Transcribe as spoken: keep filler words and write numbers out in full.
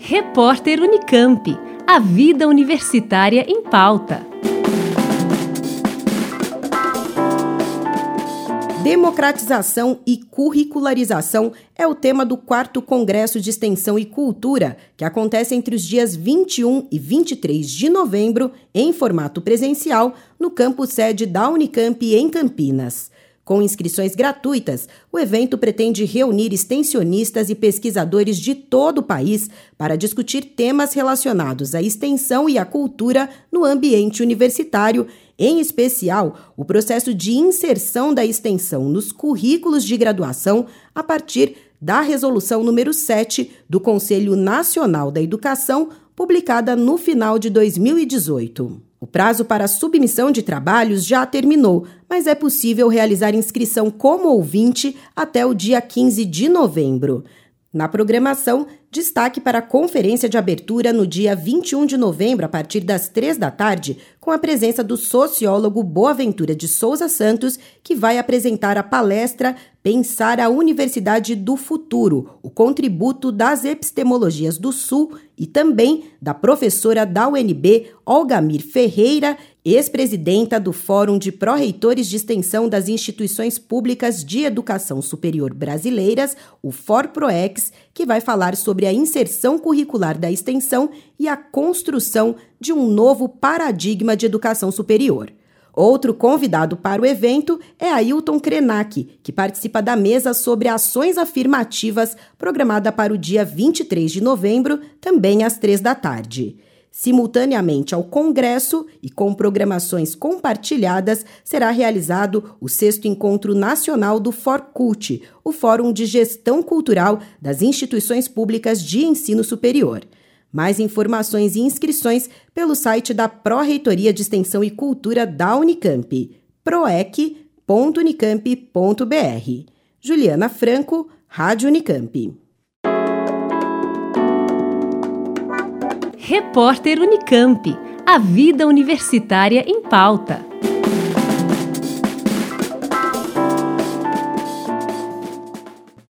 Repórter Unicamp. A vida universitária em pauta. Democratização e curricularização é o tema do quarto Congresso de Extensão e Cultura, que acontece entre os dias vinte e um e vinte e três de novembro, em formato presencial, no campus sede da Unicamp em Campinas. Com inscrições gratuitas, o evento pretende reunir extensionistas e pesquisadores de todo o país para discutir temas relacionados à extensão e à cultura no ambiente universitário, em especial o processo de inserção da extensão nos currículos de graduação a partir da Resolução número sete do Conselho Nacional da Educação, publicada no final de dois mil e dezoito. O prazo para a submissão de trabalhos já terminou, mas é possível realizar inscrição como ouvinte até o dia quinze de novembro. Na programação, destaque para a conferência de abertura no dia vinte e um de novembro, a partir das três da tarde, com a presença do sociólogo Boaventura de Souza Santos, que vai apresentar a palestra Pensar a Universidade do Futuro, o contributo das epistemologias do Sul, e também da professora da U N B, Olgamir Ferreira, ex-presidenta do Fórum de Pró-Reitores de Extensão das Instituições Públicas de Educação Superior Brasileiras, o FORPROEX, que vai falar sobre a inserção curricular da extensão e a construção de um novo paradigma de educação superior. Outro convidado para o evento é Ailton Krenak, que participa da mesa sobre ações afirmativas, programada para o dia vinte e três de novembro, também às três da tarde. Simultaneamente ao Congresso e com programações compartilhadas, será realizado o sexto Encontro Nacional do FORCULT, o Fórum de Gestão Cultural das Instituições Públicas de Ensino Superior. Mais informações e inscrições pelo site da Pró-Reitoria de Extensão e Cultura da Unicamp, proec ponto unicamp ponto br. Juliana Franco, Rádio Unicamp. Repórter Unicamp. A vida universitária em pauta.